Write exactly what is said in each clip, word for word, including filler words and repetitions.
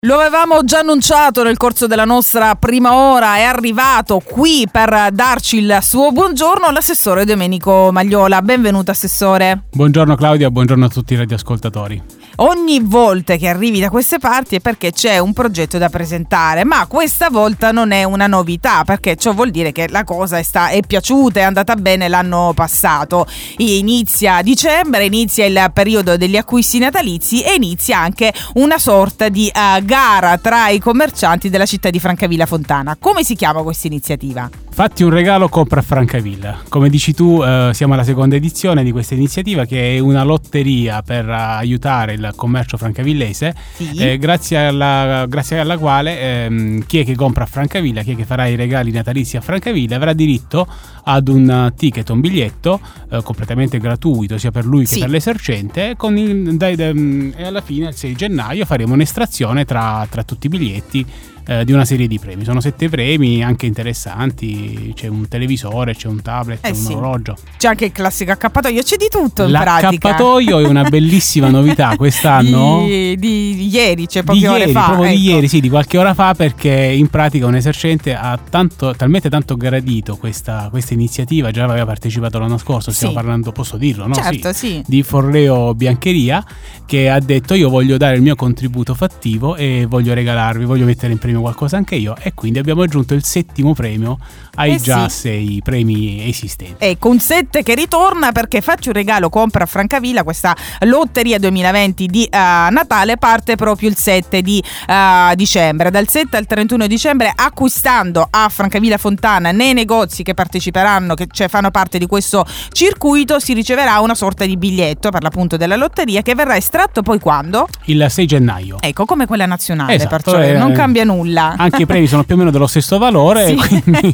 Lo avevamo già annunciato nel corso della nostra prima ora, è arrivato qui per darci il suo buongiorno l'assessore Domenico Magliola. Benvenuto assessore. Buongiorno Claudia, buongiorno a tutti i radioascoltatori. Ogni volta che arrivi da queste parti è perché c'è un progetto da presentare, ma questa volta non è una novità, perché ciò vuol dire che la cosa è, sta, è piaciuta, è andata bene l'anno passato. Inizia a dicembre, inizia il periodo degli acquisti natalizi e inizia anche una sorta di uh, gara tra i commercianti della città di Francavilla Fontana. Come si chiama questa iniziativa? Fatti un regalo, compra a Francavilla. Come dici tu, eh, siamo alla seconda edizione di questa iniziativa, che è una lotteria per aiutare il commercio francavillese, Sì. eh, grazie, alla, grazie alla quale ehm, chi è che compra a Francavilla, chi è che farà i regali natalizi a Francavilla avrà diritto ad un ticket, un biglietto eh, completamente gratuito sia per lui che Sì. per l'esercente, con il, dai, dai, e alla fine, il sei gennaio, faremo un'estrazione tra, tra tutti i biglietti eh, di una serie di premi. Sono sette premi anche interessanti, c'è un televisore, c'è un tablet, Eh un sì. orologio. C'è anche il classico accappatoio, c'è di tutto in pratica. L'accappatoio è una bellissima novità quest'anno. Di, di, di ieri, cioè poche di ore ieri, fa. proprio ecco. di ieri, sì, di qualche ora fa, perché in pratica un esercente ha tanto, talmente tanto gradito questa, questa iniziativa, già aveva partecipato l'anno scorso, stiamo Sì. parlando, posso dirlo, no? Certo, sì. Di Forleo Biancheria, che ha detto: io voglio dare il mio contributo fattivo e voglio regalarvi, voglio mettere in premio qualcosa anche io, e quindi abbiamo aggiunto il settimo premio ai Eh già sì. sei premi esistenti. Ecco, un sette che ritorna, perché Faccio un regalo, compra a Francavilla, questa lotteria duemilaventi di uh, Natale parte proprio il sette di uh, dicembre. Dal sette al trentuno dicembre, acquistando a Francavilla Fontana nei negozi che parteciperanno, che cioè fanno parte di questo circuito, si riceverà una sorta di biglietto per l'appunto della lotteria, che verrà estratto poi quando? Il sei gennaio. Ecco, come quella nazionale, Esatto, perciò eh, non cambia nulla. Anche i premi sono più o meno dello stesso valore, Sì. quindi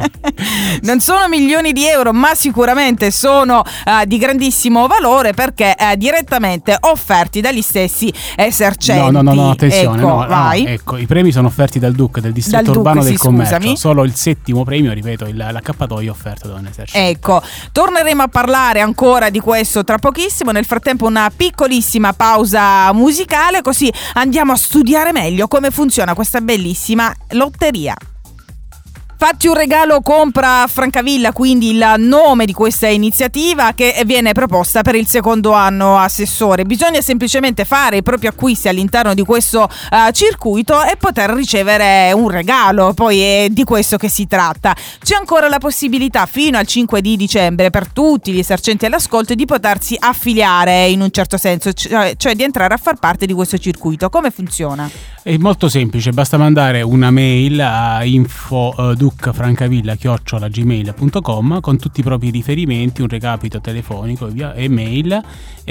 Non sono milioni di euro, ma sicuramente sono uh, di grandissimo valore, perché uh, direttamente offerti dagli stessi esercenti. No, no, no, no, attenzione, ecco, no, no, vai. ecco, i premi sono offerti dal D U C, del distretto Dal D U C, urbano sì, del commercio. scusami. Solo il settimo premio, ripeto, il, l'accappatoio offerto da un esercente. Ecco, torneremo a parlare ancora di questo tra pochissimo. Nel frattempo una piccolissima pausa musicale, così andiamo a studiare meglio come funziona questa bellissima lotteria. Fatti un regalo, compra a Francavilla, quindi il nome di questa iniziativa che viene proposta per il secondo anno, assessore. Bisogna semplicemente fare i propri acquisti all'interno di questo uh, circuito e poter ricevere un regalo, poi è di questo che si tratta. C'è ancora la possibilità fino al cinque di dicembre per tutti gli esercenti all'ascolto di potersi affiliare in un certo senso, cioè, cioè di entrare a far parte di questo circuito. Come funziona? È molto semplice, basta mandare una mail a info duc francavilla chiocciola gmail punto com con tutti i propri riferimenti, un recapito telefonico e, via, e mail,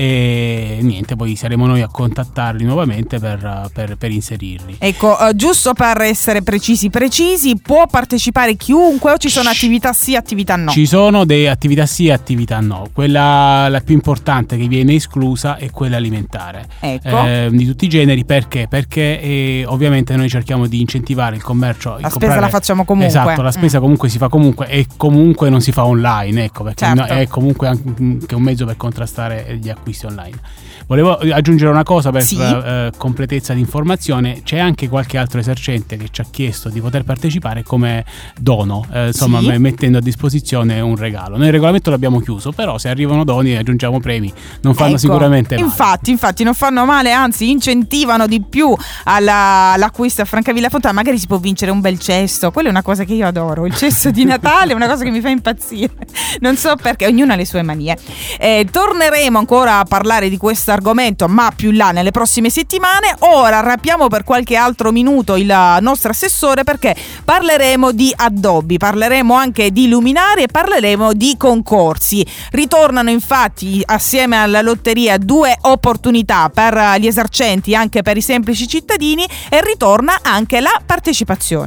e niente, poi saremo noi a contattarli nuovamente per, per, per inserirli. Ecco, uh, giusto per essere precisi precisi, può partecipare chiunque o ci sono attività sì, attività no? Ci sono delle attività sì e attività no. Quella la più importante che viene esclusa è quella alimentare, Ecco. eh, di tutti i generi. Perché? Perché eh, ovviamente noi cerchiamo di incentivare il commercio. La il spesa comprare, la facciamo comunque. Esatto, la spesa Mm. comunque si fa comunque, e comunque non si fa online, ecco, perché Certo. no, è comunque anche un mezzo per contrastare gli acquisti online. Volevo aggiungere una cosa per Sì. eh, completezza di informazione: c'è anche qualche altro esercente che ci ha chiesto di poter partecipare come dono, eh, insomma, Sì. me- mettendo a disposizione un regalo. Noi il regolamento l'abbiamo chiuso, però se arrivano doni e aggiungiamo premi non fanno Ecco, sicuramente male. Infatti, infatti non fanno male, anzi incentivano di più alla, all'acquisto a Francavilla Fontana. Magari si può vincere un bel cesto, quella è una cosa che io adoro, il cesto di Natale è una cosa che mi fa impazzire, non so perché, ognuno ha le sue manie. Eh, torneremo ancora a parlare di questo argomento, ma più là nelle prossime settimane. Ora rapiamo per qualche altro minuto il nostro assessore, perché parleremo di addobbi, parleremo anche di luminari e parleremo di concorsi. Ritornano infatti assieme alla lotteria due opportunità per gli esercenti, anche per i semplici cittadini, e ritorna anche la partecipazione.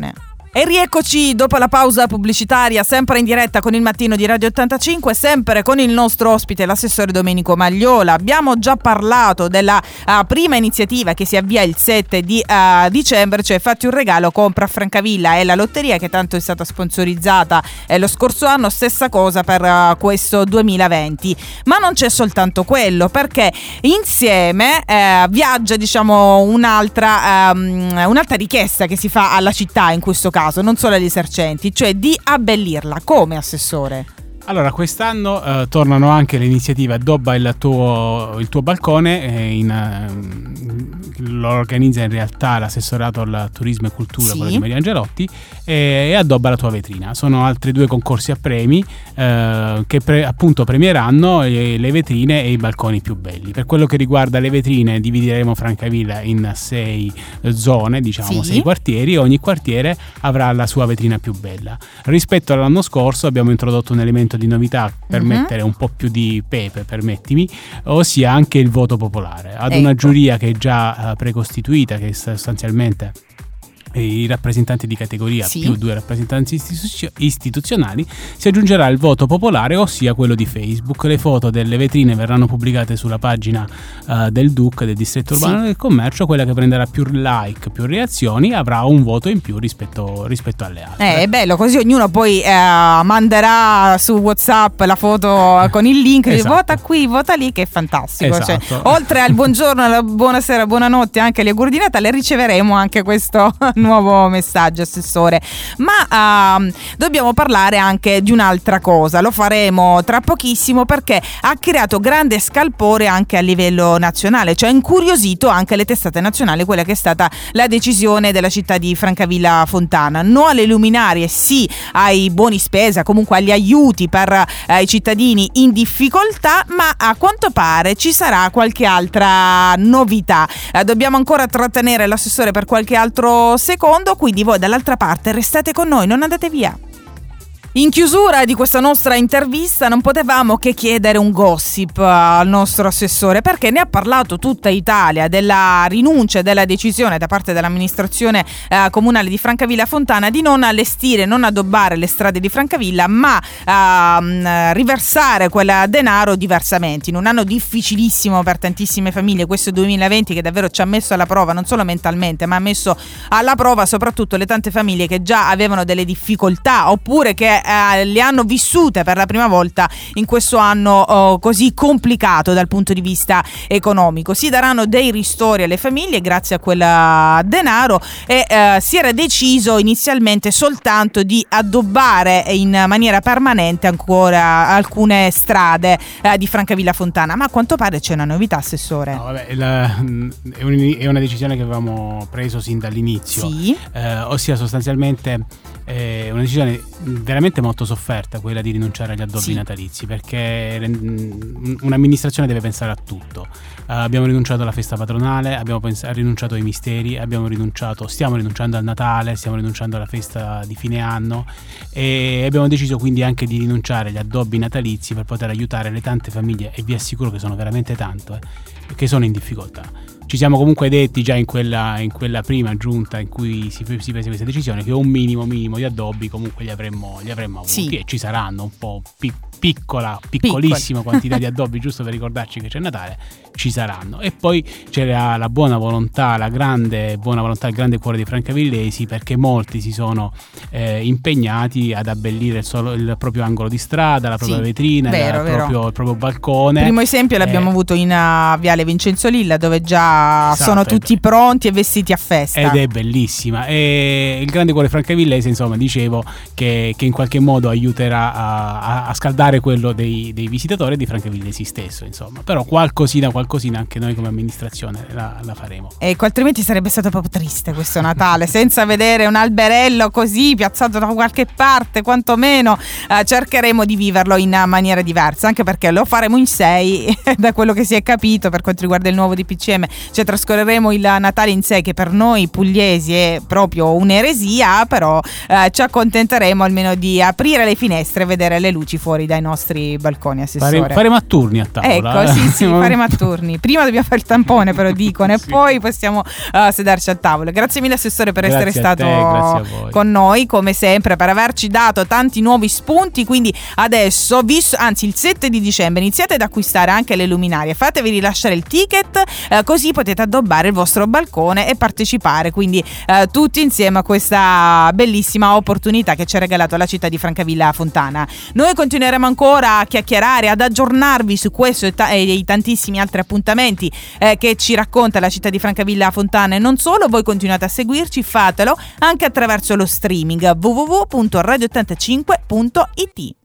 E rieccoci dopo la pausa pubblicitaria, sempre in diretta con il mattino di Radio ottantacinque, sempre con il nostro ospite, l'assessore Domenico Magliola. Abbiamo già parlato della uh, prima iniziativa che si avvia il sette di uh, dicembre, cioè Fatti un regalo, compra a Francavilla, è la lotteria che tanto è stata sponsorizzata eh, lo scorso anno, stessa cosa per uh, questo duemilaventi. Ma non c'è soltanto quello, perché insieme eh, viaggia, diciamo, un'altra, um, un'altra richiesta che si fa alla città in questo caso. Caso, non solo agli esercenti, cioè di abbellirla. Come, assessore? Allora, quest'anno eh, tornano anche le iniziative Addobba il tuo, il tuo balcone, eh, in, eh, lo organizza in realtà l'assessorato al turismo e cultura, sì, quello di Maria Angelotti, e, e Addobba la tua vetrina. Sono altri due concorsi a premi eh, che pre, appunto premieranno le, le vetrine e i balconi più belli. Per quello che riguarda le vetrine, divideremo Francavilla in sei zone, diciamo, sì, sei quartieri. Ogni quartiere avrà la sua vetrina più bella. Rispetto all'anno scorso abbiamo introdotto un elemento di novità per uh-huh. mettere un po' più di pepe, permettimi, ossia anche il voto popolare. Ad ecco. una giuria che è già uh, precostituita, che sostanzialmente i rappresentanti di categoria, sì, più due rappresentanti istituzio- istituzionali, si aggiungerà il voto popolare, ossia quello di Facebook. Le foto delle vetrine verranno pubblicate sulla pagina uh, del D U C, del Distretto Urbano, sì, del Commercio. Quella che prenderà più like, più reazioni, avrà un voto in più rispetto, rispetto alle altre. Eh, è bello, così ognuno poi eh, manderà su WhatsApp la foto con il link, esatto, vota qui, vota lì, che è fantastico. Esatto. Cioè, oltre al buongiorno, alla buonasera, buonanotte, anche gli auguri di Natale, riceveremo anche questo nuovo messaggio, assessore. Ma uh, dobbiamo parlare anche di un'altra cosa, lo faremo tra pochissimo, perché ha creato grande scalpore anche a livello nazionale, cioè ha incuriosito anche le testate nazionali quella che è stata la decisione della città di Francavilla Fontana. No alle luminarie, sì ai buoni spesa, comunque agli aiuti per eh, i cittadini in difficoltà, ma a quanto pare ci sarà qualche altra novità. Eh, dobbiamo ancora trattenere l'assessore per qualche altro secondo, quindi voi dall'altra parte restate con noi, non andate via. In chiusura di questa nostra intervista non potevamo che chiedere un gossip al nostro assessore, perché ne ha parlato tutta Italia della rinuncia e della decisione da parte dell'amministrazione eh, comunale di Francavilla Fontana di non allestire, non addobbare le strade di Francavilla, ma eh, riversare quel denaro diversamente. In un anno difficilissimo per tantissime famiglie, questo duemilaventi, che davvero ci ha messo alla prova non solo mentalmente, ma ha messo alla prova soprattutto le tante famiglie che già avevano delle difficoltà, oppure che Eh, le hanno vissute per la prima volta in questo anno oh, così complicato dal punto di vista economico. Si daranno dei ristori alle famiglie grazie a quel denaro e eh, si era deciso inizialmente soltanto di addobbare in maniera permanente ancora alcune strade eh, di Francavilla Fontana, ma a quanto pare c'è una novità, assessore. No, vabbè, la, è, un, è una decisione che avevamo preso sin dall'inizio, sì, eh, ossia sostanzialmente è una decisione veramente molto sofferta, quella di rinunciare agli addobbi, sì, natalizi, perché un'amministrazione deve pensare a tutto. Uh, abbiamo rinunciato alla festa patronale, abbiamo pens- rinunciato ai misteri, abbiamo rinunciato, stiamo rinunciando al Natale, stiamo rinunciando alla festa di fine anno, e abbiamo deciso quindi anche di rinunciare agli addobbi natalizi per poter aiutare le tante famiglie, e vi assicuro che sono veramente tanto, eh, che sono in difficoltà. Ci siamo comunque detti già in quella, in quella prima giunta in cui si, si prese questa decisione che un minimo minimo di addobbi comunque li avremmo, li avremmo avuti, sì, e ci saranno un po' pic- piccola, piccolissima Piccoli. quantità di addobbi, giusto per ricordarci che c'è Natale, ci saranno. E poi c'era la buona volontà, la grande buona volontà, il grande cuore dei francavillesi, perché molti si sono eh, impegnati ad abbellire il, solo, il proprio angolo di strada, la propria, sì, vetrina, vero, la, vero. Proprio, il proprio balcone. Primo esempio l'abbiamo eh, avuto in uh, Viale Vincenzo Lilla, dove già, esatto, sono tutti pronti e vestiti a festa. Ed è bellissima. E il grande cuore francavillese, insomma, dicevo che, che in qualche modo aiuterà a, a scaldare quello dei, dei visitatori e di Francavillesi stesso, insomma. Però qualcosina, qualcosina anche noi come amministrazione la, la faremo. Ecco, altrimenti sarebbe stato proprio triste questo Natale senza vedere un alberello così piazzato da qualche parte. Quantomeno eh, cercheremo di viverlo in maniera diversa, anche perché lo faremo in sei da quello che si è capito per quanto riguarda il nuovo D P C M. cioè trascorreremo il Natale in sé, che per noi pugliesi è proprio un'eresia, però eh, ci accontenteremo almeno di aprire le finestre e vedere le luci fuori dai nostri balconi, Assessore. Fare, faremo a turni a tavola. Ecco, sì, sì, faremo a turni. Prima dobbiamo fare il tampone, però dicono, sì. E poi possiamo uh, sederci a tavola. Grazie mille, Assessore, per Grazie essere a stato te, grazie a voi. con noi, come sempre, per averci dato tanti nuovi spunti. Quindi adesso, vis- anzi il sette di dicembre, iniziate ad acquistare anche le luminarie, fatevi rilasciare il ticket, eh, così potete addobbare il vostro balcone e partecipare quindi eh, tutti insieme a questa bellissima opportunità che ci ha regalato la città di Francavilla Fontana. Noi continueremo ancora a chiacchierare, ad aggiornarvi su questo e, ta- e i tantissimi altri appuntamenti eh, che ci racconta la città di Francavilla Fontana, e non solo. Voi continuate a seguirci, fatelo anche attraverso lo streaming w w w punto radio ottantacinque punto i t.